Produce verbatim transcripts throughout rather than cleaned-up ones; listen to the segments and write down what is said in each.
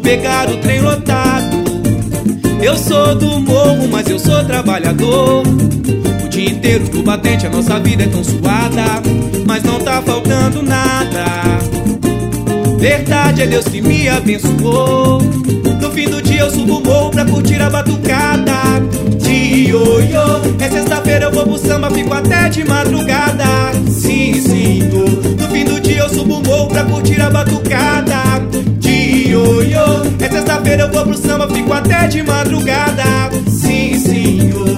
pegar o trem lotado. Eu sou do morro, mas eu sou trabalhador. O dia inteiro no batente, a nossa vida é tão suada, mas não tá faltando nada. Verdade é Deus que me abençoou. No fim do dia eu subo o morro pra curtir a batucada. Ioiô, é sexta-feira eu vou pro samba, fico até de madrugada. Sim, senhor, no fim do dia eu subo o morro pra curtir a batucada. Ioiô, é sexta-feira eu vou pro samba, fico até de madrugada. Sim, senhor.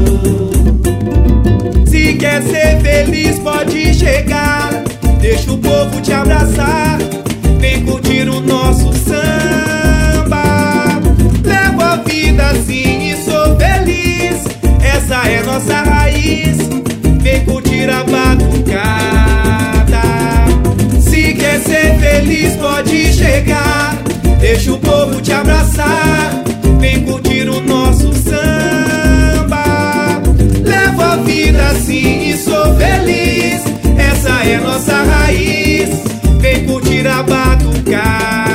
Se quer ser feliz pode chegar, deixa o povo te abraçar. Vem curtir o nosso samba. Levo a vida assim e sou feliz, essa é nossa raiz. Vem curtir a batucada. Se quer ser feliz pode chegar, deixa o povo te abraçar. Vem curtir o nosso samba. Levo a vida assim e sou feliz, essa é nossa raiz. Vem curtir a batucada.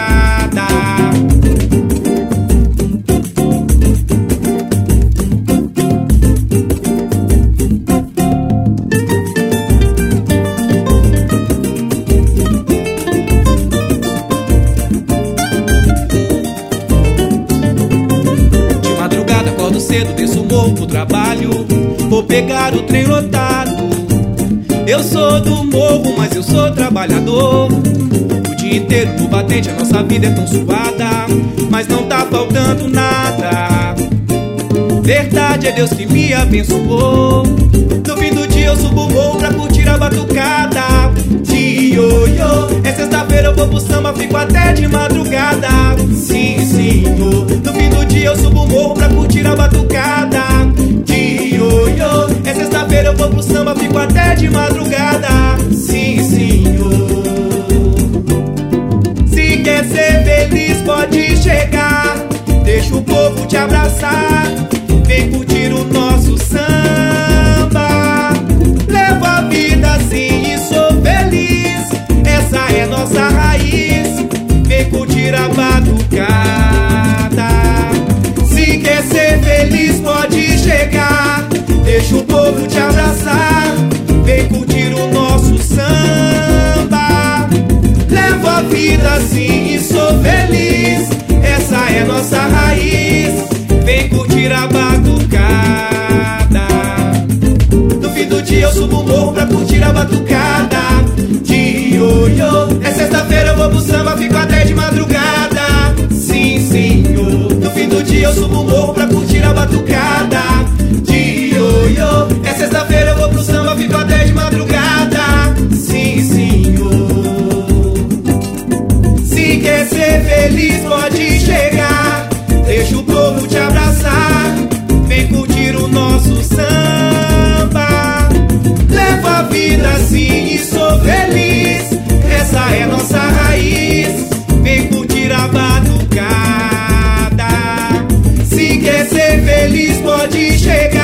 De madrugada acordo cedo, desço o morro pro trabalho, vou pegar o trem lotado. Eu sou do morro, mas eu sou trabalhador. O dia inteiro no batente, a nossa vida é tão suada, mas não tá faltando nada. Verdade é Deus que me abençoou. No fim do dia eu subo o morro pra curtir a batucada. Ioiô, é sexta-feira eu vou pro samba, fico até de madrugada. Sim, senhor, no fim do dia eu subo o morro pra curtir a batucada. Ioiô, é sexta-feira eu vou pro samba, fico até de madrugada. Sim, senhor. Se quer ser feliz pode chegar, deixa o povo te abraçar. Vem curtir o nosso samba. Levo a vida assim e sou feliz, essa é nossa raiz. Vem curtir a batucada. Se quer ser feliz pode chegar, deixa o povo te abraçar. Vem curtir o nosso samba. Levo a vida assim e sou feliz, essa é nossa raiz. Vem curtir a batucada. No fim do dia eu subo o morro pra curtir a batucada. Ioiô, é sexta-feira eu vou pro samba, fico até de madrugada. Sim, senhor, no fim do dia eu subo o morro pra curtir a batucada. Ioiô, é sexta-feira eu vou pro samba, fico até de madrugada. Sim, senhor. Se quer ser feliz pode chegar, deixa o povo te abraçar. Vem curtir o nosso samba. Levo a vida assim e sou feliz, essa é nossa raiz. Vem curtir a batucada. Se quer ser feliz pode chegar,